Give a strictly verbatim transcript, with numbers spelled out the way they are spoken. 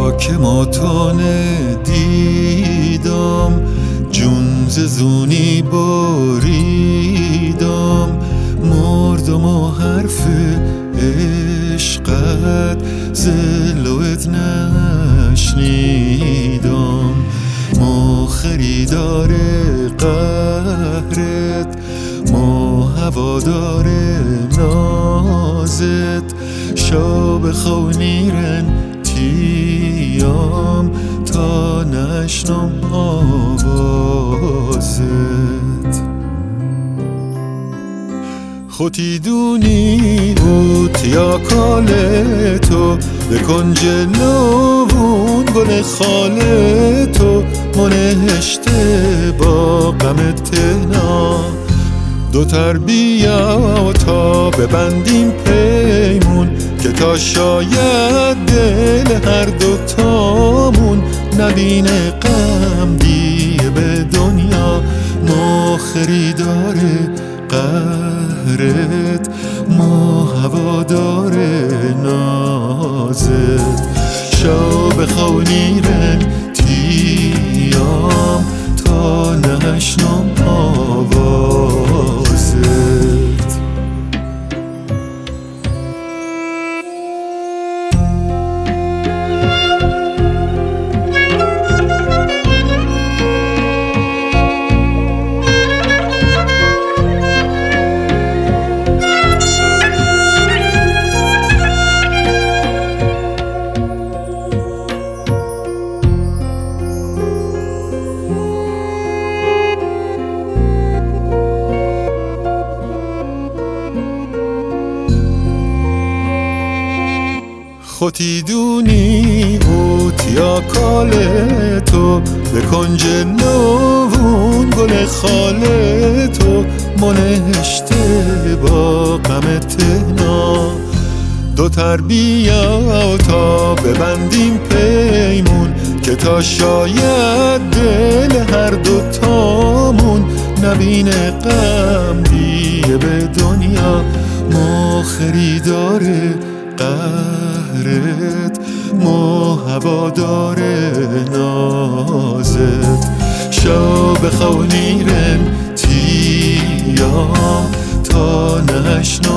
خاک ماتانه دیدم، جون ز زونی بریدم، مردم و حرف عشقت ز لبت نشنیدم. ما خریدار قهرت، ما هوادار نازت، شاب خونیرن تیام تا نشنم آوازت. خودی دونی اوت یا کال تو، بکن جلوون گل خال تو، منهشته با غم تهنا. دو تربیا تا ببندیم پیمون، که تا شاید دل هر دوتامون نبینه غم دیگه به دنیا. ما خریدار قهرت، ما هوادار نازت، شاب خونیرن تیام تا نشنم آوازت. خودی دونی اوت یا کال تو، بکن جلوون گل خال تو، منهشته با غم تهنا. دو تربیا تا ببندیم پیمون، که تا شاید دل هر دوتامون نبینه غم دیگه به دنیا. ما خریدار قهرت، ما هوادار نازت، شاب خونیرن تیام تا نشنم